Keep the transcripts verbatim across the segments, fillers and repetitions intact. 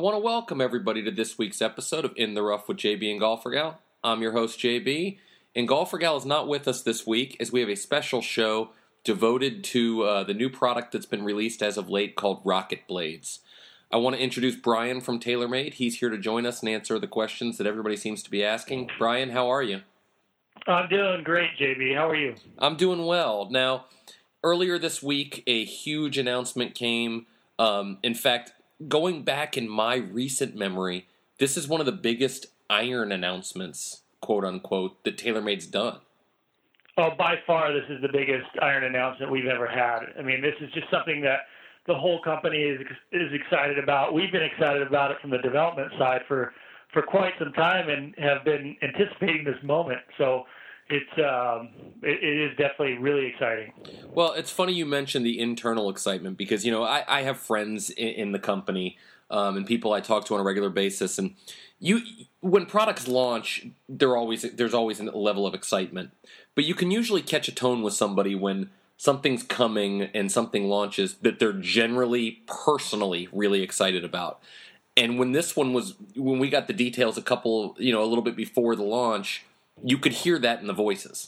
want to welcome everybody to this week's episode of In the Rough with J B and Golfer Gal. I'm your host, J B, and Golfer Gal is not with us this week as we have a special show devoted to uh, the new product that's been released as of late called Rocket Blades. I want to introduce Brian from TaylorMade. He's here to join us and answer the questions that everybody seems to be asking. Brian, how are you? I'm doing great, J B. How are you? I'm doing well. Now, earlier this week, a huge announcement came. Um, in fact, going back in my recent memory, this is one of the biggest iron announcements, quote unquote, that TaylorMade's done. Oh, by far, this is the biggest iron announcement we've ever had. I mean, this is just something that the whole company is is excited about. We've been excited about it from the development side for, for quite some time and have been anticipating this moment. So it's um, it, it is definitely really exciting. Well, it's funny you mentioned the internal excitement because, you know, I, I have friends in, in the company um, and people I talk to on a regular basis. And you, when products launch, there always there's always a level of excitement. But you can usually catch a tone with somebody when something's coming and something launches that they're generally, personally really excited about. And when this one was, when we got the details a couple, you know, a little bit before the launch, you could hear that in the voices.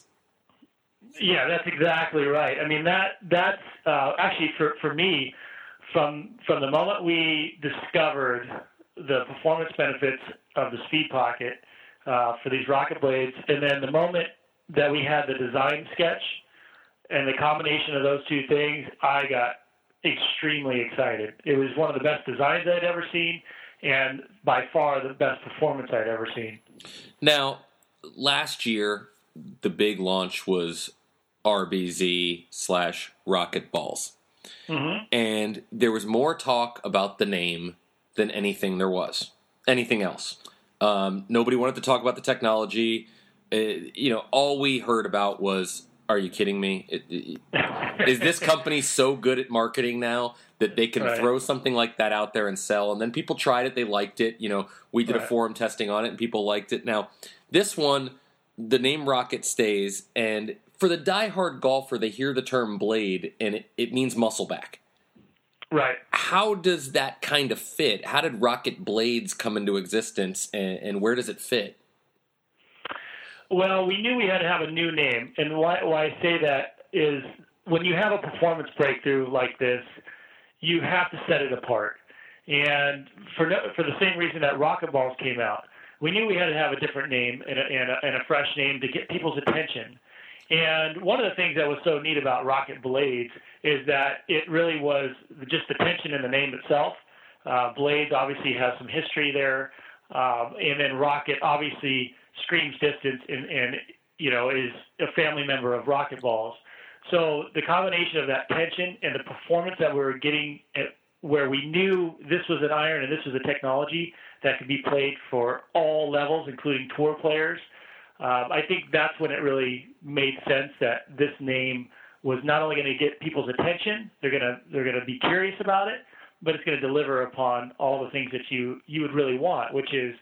Yeah, that's exactly right. I mean, that that's uh, actually for, for me, from from the moment we discovered the performance benefits of the Speed Pocket uh, for these Rocket Blades, and then the moment that we had the design sketch and the combination of those two things, I got extremely excited. It was one of the best designs I'd ever seen, and by far the best performance I'd ever seen. Now, last year, the big launch was R B Z slash Rocket Balls. Mm-hmm. And there was more talk about the name than anything there was, anything else. Um, nobody wanted to talk about the technology. Uh, you know, all we heard about was, are you kidding me? It, it, is this company so good at marketing now that they can right. throw something like that out there and sell? And then people tried it. They liked it. You know, we did right. a forum testing on it and people liked it. Now, this one, the name Rocket stays. And for the diehard golfer, they hear the term blade and it, it means muscle back. Right. How does that kind of fit? How did Rocket Blades come into existence and, and where does it fit? Well, we knew we had to have a new name, and why, why I say that is when you have a performance breakthrough like this, you have to set it apart. And for no, for the same reason that Rocket Balls came out, we knew we had to have a different name and a, and a, and a fresh name to get people's attention. And one of the things that was so neat about Rocket Blades is that it really was just the tension in the name itself. Uh, Blades obviously has some history there, um, and then Rocket obviously screams distance and, and, you know, is a family member of Rocket Balls. So the combination of that tension and the performance that we were getting at where we knew this was an iron and this was a technology that could be played for all levels, including tour players, um, I think that's when it really made sense that this name was not only going to get people's attention, they're going to they're going to be curious about it, but it's going to deliver upon all the things that you, you would really want, which is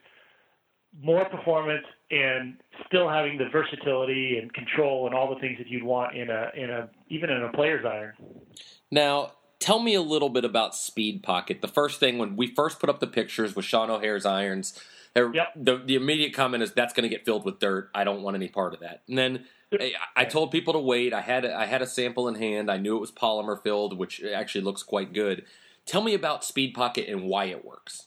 more performance and still having the versatility and control and all the things that you'd want in a in a even in a player's iron. Now, tell me a little bit about Speed Pocket. The first thing when we first put up the pictures with Sean O'Hare's irons, yep. the the immediate comment is that's going to get filled with dirt. I don't want any part of that. And then I, I told people to wait. I had I had a sample in hand. I knew it was polymer filled, which actually looks quite good. Tell me about Speed Pocket and why it works.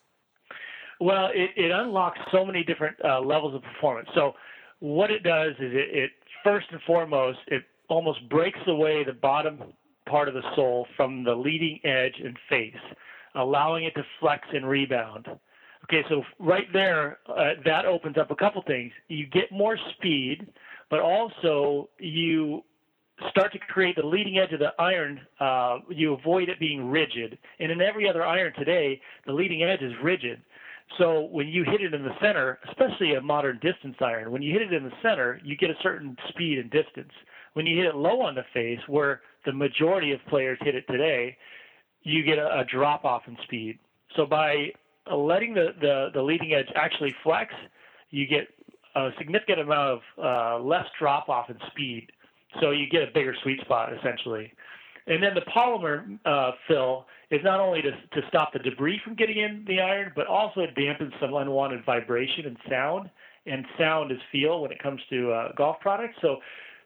Well, it, it unlocks so many different uh, levels of performance. So what it does is it, it, first and foremost, it almost breaks away the bottom part of the sole from the leading edge and face, allowing it to flex and rebound. Okay, so right there, uh, that opens up a couple things. You get more speed, but also you start to create the leading edge of the iron. Uh, you avoid it being rigid. And in every other iron today, the leading edge is rigid. So when you hit it in the center, especially a modern distance iron, when you hit it in the center, you get a certain speed and distance. When you hit it low on the face, where the majority of players hit it today, you get a, a drop-off in speed. So by letting the, the, the leading edge actually flex, you get a significant amount of uh, less drop-off in speed. So you get a bigger sweet spot, essentially. And then the polymer uh, fill is not only to, to stop the debris from getting in the iron, but also it dampens some unwanted vibration and sound. And sound is feel when it comes to uh, golf products. So,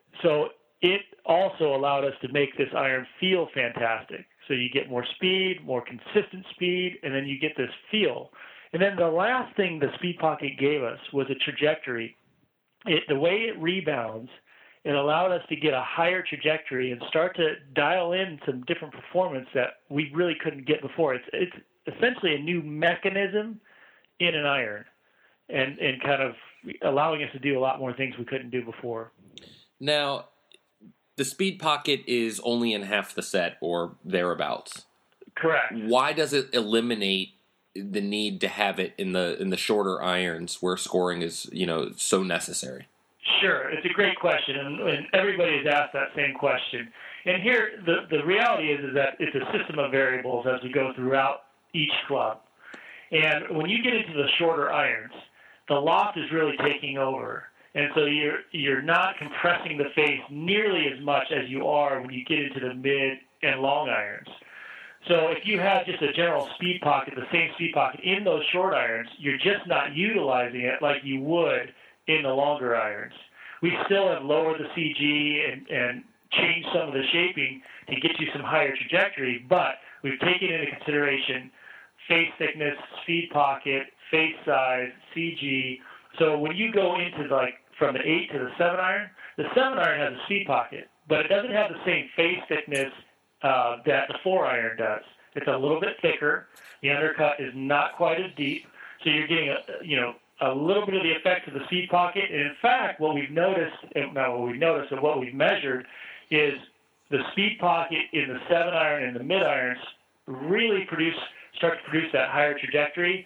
so it also allowed us to make this iron feel fantastic. So you get more speed, more consistent speed, and then you get this feel. And then the last thing the Speed Pocket gave us was a trajectory. It, the way it rebounds, it allowed us to get a higher trajectory and start to dial in some different performance that we really couldn't get before. It's, it's essentially a new mechanism in an iron, and, and kind of allowing us to do a lot more things we couldn't do before. Now, the Speed Pocket is only in half the set or thereabouts. Correct. Why does it eliminate the need to have it in the in the shorter irons where scoring is, you know, so necessary? Sure, it's a great question, and, and everybody has asked that same question. And here, the, the reality is, is that it's a system of variables as we go throughout each club. And when you get into the shorter irons, the loft is really taking over. And so you're you're not compressing the face nearly as much as you are when you get into the mid and long irons. So if you have just a general Speed Pocket, the same Speed Pocket in those short irons, you're just not utilizing it like you would in the longer irons. We still have lowered the C G and, and changed some of the shaping to get you some higher trajectory, but we've taken into consideration face thickness, Speed Pocket, face size, C G. So when you go into like from the eight to the seven iron, the seven iron has a Speed Pocket, but it doesn't have the same face thickness uh, that the four iron does. It's a little bit thicker. The undercut is not quite as deep, so you're getting a you know a little bit of the effect of the Speed Pocket. And in fact, what we've noticed, not what we've noticed, but what we've measured is the Speed Pocket in the seven iron and the mid irons really produce start to produce that higher trajectory.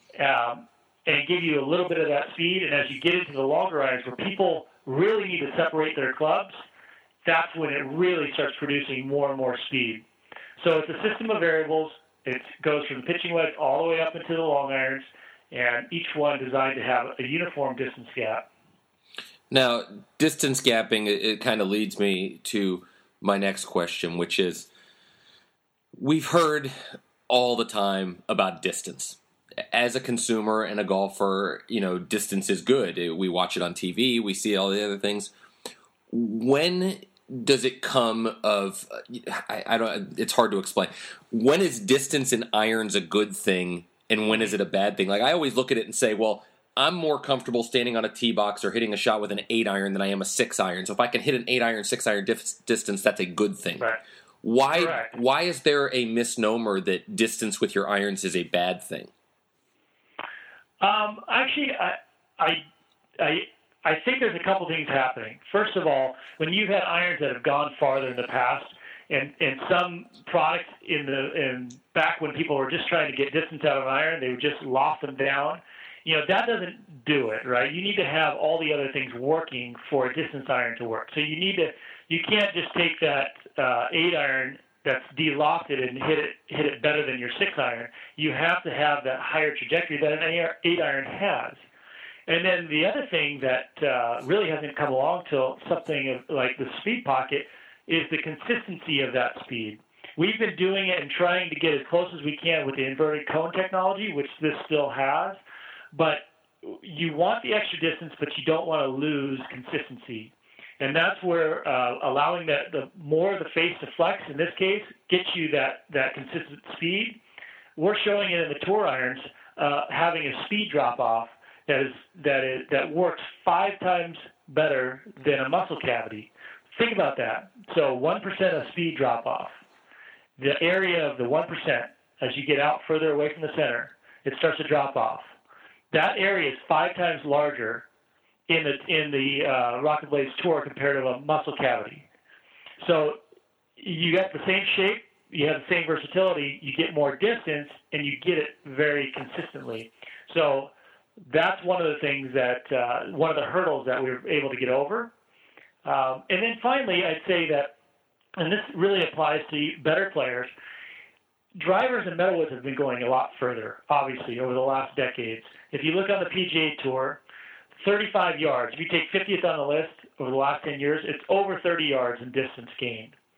Um, and give you a little bit of that speed. And as you get into the longer irons where people really need to separate their clubs, that's when it really starts producing more and more speed. So it's a system of variables. It goes from the pitching wedge all the way up into the long irons, and each one designed to have a uniform distance gap. Now, distance gapping, it, it kind of leads me to my next question, which is, we've heard all the time about distance. As a consumer and a golfer, you know, distance is good. We watch it on T V. We see all the other things. When does it come of, I, I don't, it's hard to explain. When is distance in irons a good thing and when is it a bad thing? Like, I always look at it and say, well, I'm more comfortable standing on a tee box or hitting a shot with an eight iron than I am a six iron. So if I can hit an eight iron, six iron dif- distance, that's a good thing. Right. Why, Correct. why is there a misnomer that distance with your irons is a bad thing? Um, actually, I, I, I, I think there's a couple things happening. First of all, when you've had irons that have gone farther in the past, and, and some products in the in back when people were just trying to get distance out of an iron, they would just loft them down. You know, that doesn't do it, right? You need to have all the other things working for a distance iron to work. So you need to, you can't just take that uh, eight iron that's de-lofted and hit it hit it better than your six iron. You have to have that higher trajectory that an eight iron has. And then the other thing that uh, really hasn't come along till something like the Speed Pocket is the consistency of that speed. We've been doing it and trying to get as close as we can with the inverted cone technology, which this still has. But you want the extra distance, but you don't want to lose consistency. And that's where uh, allowing that the more of the face to flex, in this case, gets you that, that consistent speed. We're showing it in the tour irons, uh, having a speed drop-off that is that is that works five times better than a muscle cavity. Think about that. So one percent of speed drop-off. The area of the one percent, as you get out further away from the center, it starts to drop off. That area is five times larger in the in the uh, Rocket Blades Tour compared to a muscle cavity. So you get the same shape, you have the same versatility, you get more distance, and you get it very consistently. So that's one of the things that, uh, one of the hurdles that we were able to get over. Um, and then finally, I'd say that, and this really applies to better players, drivers and metalwoods have been going a lot further, obviously, over the last decades. If you look on the P G A Tour, thirty-five yards. If you take fiftieth on the list over the last ten years, it's over thirty yards in distance gained.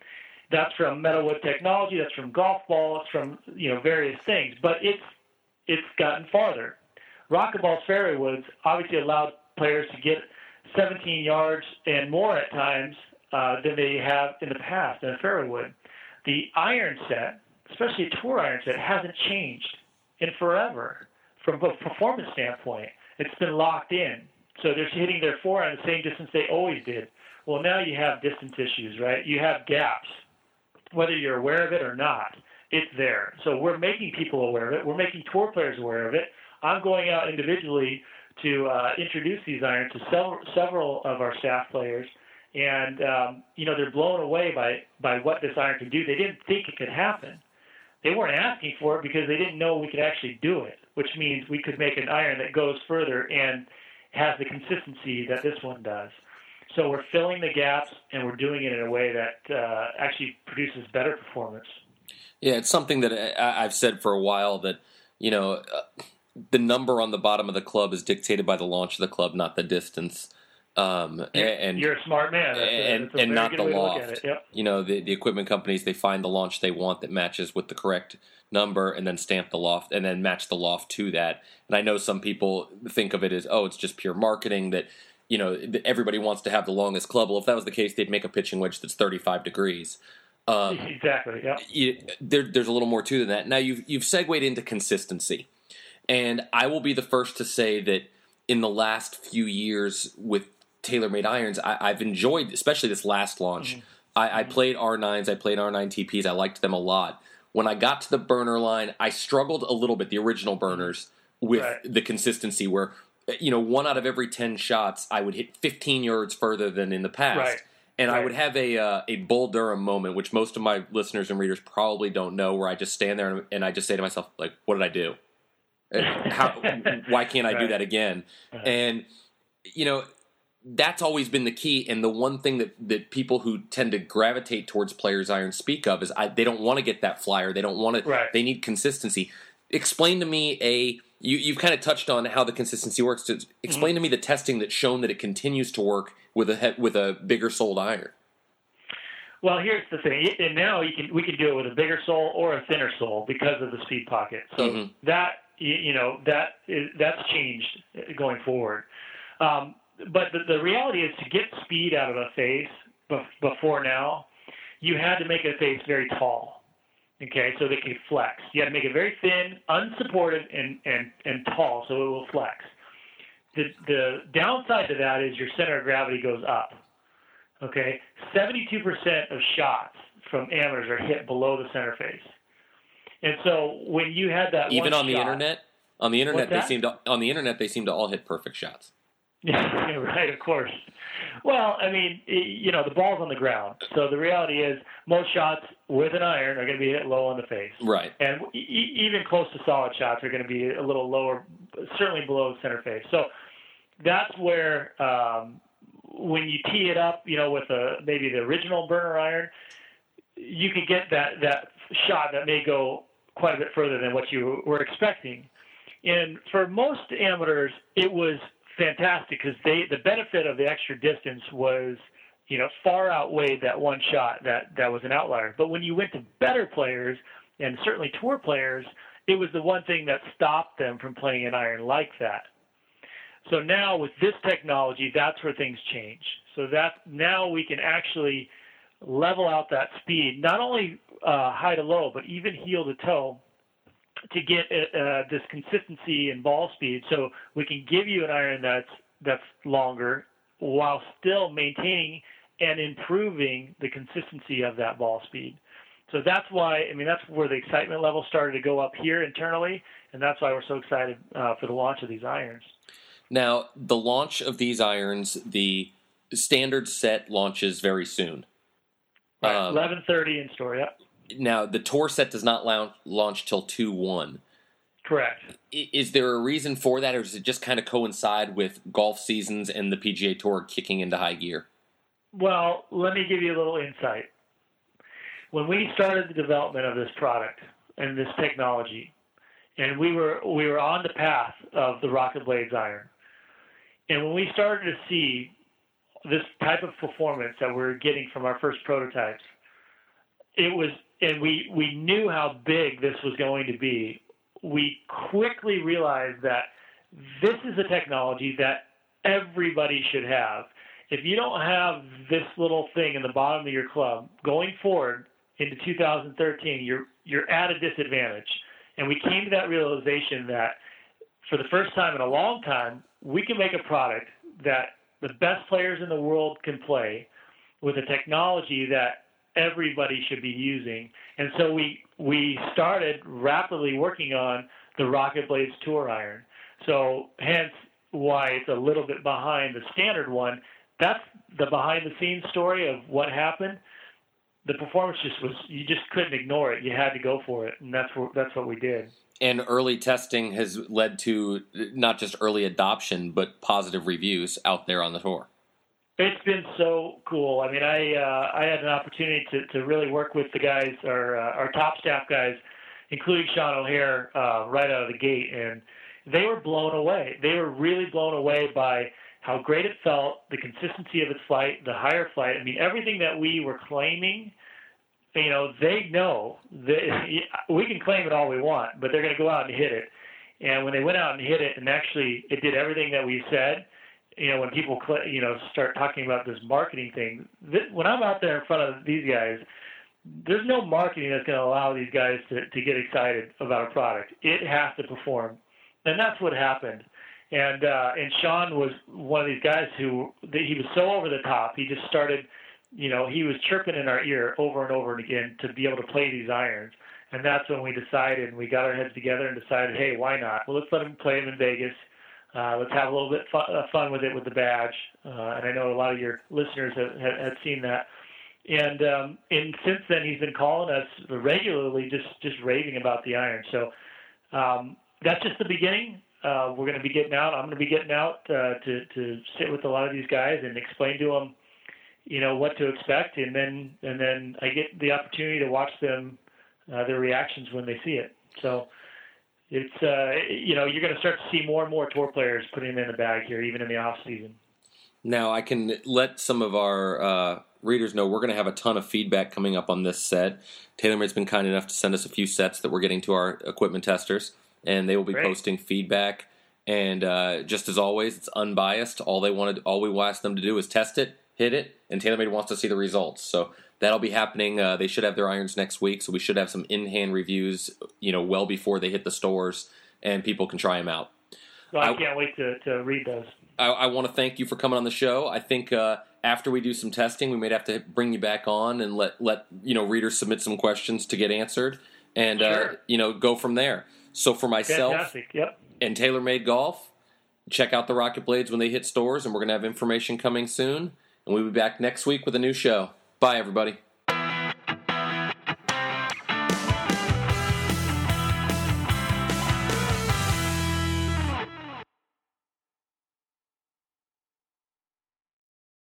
That's from Metalwood Technology. That's from golf balls. From you know various things. But it's it's gotten farther. Rocket Balls fairway woods obviously allowed players to get seventeen yards and more at times uh, than they have in the past in a fairway wood. The iron set, especially a tour iron set, hasn't changed in forever from a performance standpoint. It's been locked in. So they're hitting their forehand the same distance they always did. Well, now you have distance issues, right? You have gaps. Whether you're aware of it or not, it's there. So we're making people aware of it. We're making tour players aware of it. I'm going out individually to uh, introduce these irons to several, several of our staff players, and um, you know they're blown away by, by what this iron can do. They didn't think it could happen. They weren't asking for it because they didn't know we could actually do it, which means we could make an iron that goes further and has the consistency that this one does. So we're filling the gaps, and we're doing it in a way that uh, actually produces better performance. Yeah, it's something that I, I've said for a while that, you know, uh, the number on the bottom of the club is dictated by the launch of the club, not the distance. Um, you're, and you're a smart man. That's and, a, that's a and not the loft. Yep. You know, the, the equipment companies, they find the launch they want that matches with the correct number and then stamp the loft and then match the loft to that. And I know some people think of it as, oh, it's just pure marketing that, you know, everybody wants to have the longest club. Well, if that was the case, they'd make a pitching wedge that's thirty-five degrees. Um, exactly, yeah. You, there, there's a little more to than that. Now, you've, you've segued into consistency. And I will be the first to say that in the last few years with TaylorMade irons, I, I've enjoyed, especially this last launch. Mm-hmm. I, I played R nines, I played R nine T Ps, I liked them a lot. When I got to the burner line, I struggled a little bit, the original burners, with right. the consistency where, you know, one out of every ten shots, I would hit fifteen yards further than in the past. Right. And right. I would have a uh, a Bull Durham moment, which most of my listeners and readers probably don't know, where I just stand there and, and I just say to myself, like, what did I do? How, why can't I right. do that again? Uh-huh. And, you know, that's always been the key. And the one thing that, that people who tend to gravitate towards players' irons speak of is I, they don't want to get that flyer. They don't want to. Right. They need consistency. Explain to me a. You, you've kind of touched on how the consistency works. To explain mm-hmm. to me the testing that's shown that it continues to work with a with a bigger soled iron. Well, here's the thing, and now you can we can do it with a bigger sole or a thinner sole because of the speed pocket. So mm-hmm. that you know that is, that's changed going forward. Um, but the, the reality is to get speed out of a face before now, you had to make a face very tall. Okay, so they can flex. You had to make it very thin, unsupported, and, and, and tall, so it will flex. The the downside to that is your center of gravity goes up. Okay, seventy-two percent of shots from amateurs are hit below the center face, and so when you had that even one on the shot, internet, on the internet they that? seem to on the internet they seem to all hit perfect shots. Yeah, right, of course. Well, I mean, you know, the ball's on the ground. So the reality is most shots with an iron are going to be hit low on the face. Right. And e- even close to solid shots are going to be a little lower, certainly below the center face. So that's where um, when you tee it up, you know, with a, maybe the original burner iron, you can get that, that shot that may go quite a bit further than what you were expecting. And for most amateurs, it was fantastic because they the benefit of the extra distance was, you know, far outweighed that one shot that, that was an outlier. But when you went to better players and certainly tour players, it was the one thing that stopped them from playing an iron like that. So now with this technology, that's where things change. So that now we can actually level out that speed, not only uh, high to low, but even heel to toe, to get uh, this consistency in ball speed, so we can give you an iron that's that's longer while still maintaining and improving the consistency of that ball speed. So that's why, I mean, that's where the excitement level started to go up here internally, and that's why we're so excited uh, for the launch of these irons. Now, the launch of these irons, the standard set launches very soon. Right, um, eleven thirty in store, yep. Now, the tour set does not launch, launch till two one. Correct. Is there a reason for that, or does it just kind of coincide with golf seasons and the P G A Tour kicking into high gear? Well, let me give you a little insight. When we started the development of this product and this technology, and we were we were on the path of the Rocket Blades iron, and when we started to see this type of performance that we we're getting from our first prototypes, it was, and we, we knew how big this was going to be. We quickly realized that this is a technology that everybody should have. If you don't have this little thing in the bottom of your club going forward into two thousand thirteen, you're you're at a disadvantage. And we came to that realization that for the first time in a long time, we can make a product that the best players in the world can play with a technology that everybody should be using. And so we we started rapidly working on the Rocket Blades Tour Iron. So hence why it's a little bit behind the standard one. That's the behind-the-scenes story of what happened. The performance just was, you just couldn't ignore it. You had to go for it, and that's what, that's what we did. And early testing has led to not just early adoption, but positive reviews out there on the tour. It's been so cool. I mean, I uh, I had an opportunity to, to really work with the guys, our, uh, our top staff guys, including Sean O'Hare, uh, right out of the gate, and they were blown away. They were really blown away by how great it felt, the consistency of its flight, the higher flight. I mean, everything that we were claiming, you know, they know that we can claim it all we want, but they're going to go out and hit it. And when they went out and hit it, and actually it did everything that we said, you know, when people, you know, start talking about this marketing thing, this, when I'm out there in front of these guys, there's no marketing that's going to allow these guys to, to get excited about a product. It has to perform. And that's what happened. And uh, and Sean was one of these guys who, he was so over the top. He just started, you know, he was chirping in our ear over and over and again to be able to play these irons. And that's when we decided, and we got our heads together and decided, hey, why not? Well, let's let him play him in Vegas. Uh, let's have a little bit fun, uh, fun with it with the badge. Uh, and I know a lot of your listeners have, have, have seen that. And um, and since then, he's been calling us regularly, just, just raving about the iron. So um, that's just the beginning. Uh, we're going to be getting out. I'm going to be getting out uh, to to sit with a lot of these guys and explain to them, you know, what to expect, and then and then I get the opportunity to watch them uh, their reactions when they see it. So it's uh, you know, you're going to start to see more and more tour players putting them in the bag here, even in the off season. Now I can let some of our uh, readers know we're going to have a ton of feedback coming up on this set. TaylorMade's been kind enough to send us a few sets that we're getting to our equipment testers, and they will be Great. posting feedback. And uh, just as always, it's unbiased. All they wanted, all we will ask them to do is test it, hit it, and TaylorMade wants to see the results. So that'll be happening. Uh, they should have their irons next week, so we should have some in-hand reviews, you know, well before they hit the stores, and people can try them out. Well, I, I can't wait to, to read those. I, I want to thank you for coming on the show. I think uh, after we do some testing, we may have to bring you back on and let let you know readers submit some questions to get answered, and Sure. uh, you know go from there. So for myself Fantastic. Yep. and TaylorMade Golf, check out the Rocket Blades when they hit stores, and we're going to have information coming soon. And we'll be back next week with a new show. Bye, everybody.